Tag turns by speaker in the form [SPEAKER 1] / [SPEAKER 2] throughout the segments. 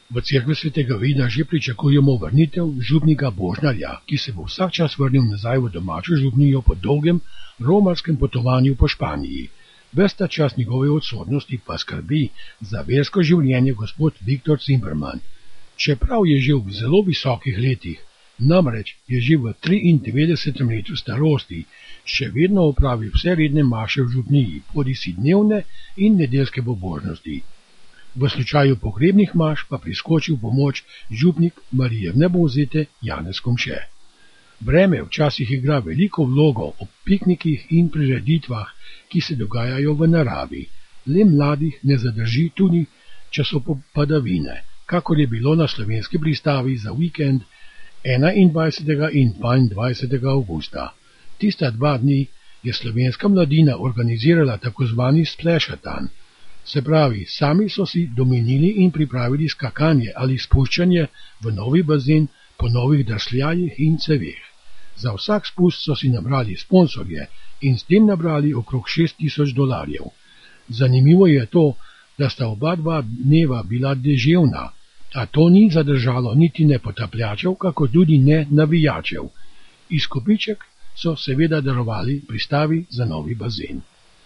[SPEAKER 1] V cerkvi svetega Vida že pričakujemo vrnitev župnika Božnarja, ki se bo vsak čas vrnil nazaj v domačo župnijo po dolgem romarskem potovanju po Španiji. Ves ta čas njegove odsotnosti pa skrbi za versko življenje gospod Viktor Zimmerman. Čeprav je že v zelo visokih letih, namreč je že v 93. letu starosti, še vedno opravi vse redne maše v župniji, bodisi dnevne in nedeljske pobožnosti. V slučaju pogrebnih maš pa priskoči v pomoč župnik Marije vnebovzete Janez Komše. Vreme včasih igra veliko vlogo ob piknikih in prireditvah, ki se dogajajo v naravi. Le mladih ne zadrži tudi časopadavine, kakor je bilo na slovenski pristavi za vikend 21. in 22. avgusta. Tista 2 dni je slovenska mladina organizirala tako zvani splashatan. Se pravi, sami so si domenili in pripravili skakanje ali spuščanje v novi bazen po novih drsljajih in ceveh. Za vsak spust so si nabrali sponsorje in s tem nabrali okrog $6,000. Zanimivo je to, da sta oba 2 dneva bila deževna, a to ni zadržalo niti ne potapljačev, kako tudi ne navijačev. Izkupiček so seveda darovali pristavi za novi bazen.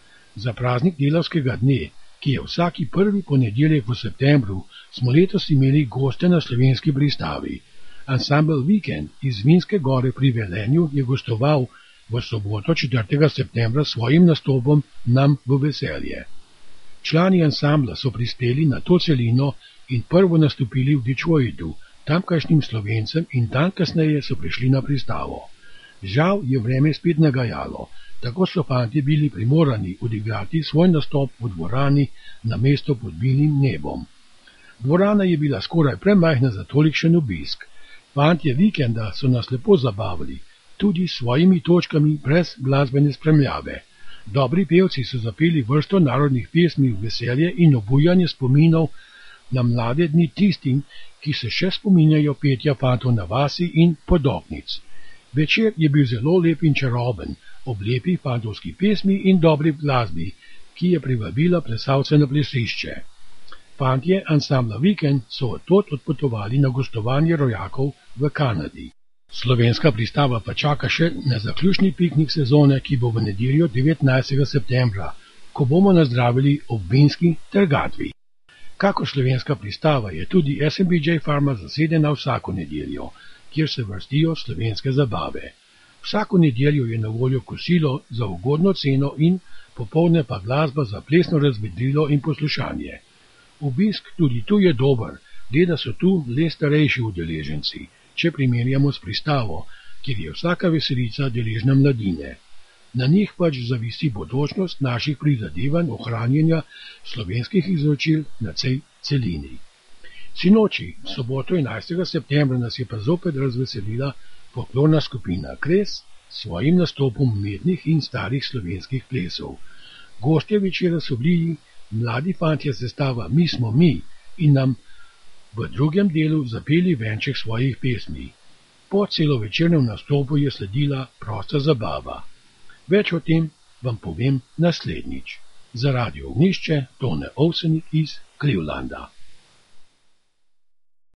[SPEAKER 1] Za praznik delavskega dne, ki je vsaki prvi ponedeljek v septembru, smo letos imeli goste na slovenski pristavi. Ansambel Vikend iz Vinske Gore pri Velenju je gostoval v soboto 4. septembra svojim nastopom nam v veselje. Člani ansambla so prispeli na to celino in prvo nastopili v Detroitu, tamkajšnjim Slovencem, in dan kasneje so prišli na pristavo. Žal je vreme spet nagajalo, tako so fantje bili primorani odigrati svoj nastop v dvorani na mesto pod bilnim nebom. Dvorana je bila skoraj premajhna za tolikšen obisk. Fantje Vikenda so nas lepo zabavili, tudi s svojimi točkami brez glasbene spremljave. Dobri pevci so zapeli vrsto narodnih pesmi v veselje in obujanje spominov na mlade dni tistim, ki se še spominjajo petja fantov na vasi in podoknic. Večer je bil zelo lep in čaroben, ob lepi fantovski pesmi in dobri glasbi, ki je privabila plesalce na plesišče. Fantje ansambla Vikend so odtod odpotovali na gostovanje rojakov v Kanadi. Slovenska pristava pa čaka še na zaključni piknik sezone, ki bo v nedeljo 19. septembra, ko bomo nazdravili ob vinski trgatvi. Kakor slovenska pristava je tudi SMBJ Farma zasedena vsako nedeljo, kjer se vrstijo slovenske zabave. Vsako nedeljo je na voljo kosilo za ugodno ceno in popoldne pa glasba za plesno razvedrilo in poslušanje. Obisk tudi tu je dober, le da so tu le starejši udeleženci, če primerjamo s pristavo, kjer je vsaka veselica deležna mladine. Na njih pač zavisi bodočnost naših prizadevanj ohranjanja slovenskih izročil na celini. Sinoči, soboto 11. septembra, nas je pa zopet razveselila folklorna skupina Kres s svojim nastopom umetnih in starih slovenskih plesov. Gostje večera so bili mladi fantje sestava Mi smo mi in nam v drugem delu zapeli venček svojih pesmi. Po celovečernem nastopu je sledila prosta zabava. Več o tem vam povem naslednjič. Za Radio Ognjišče, Tone Ovsenik iz Clevelanda.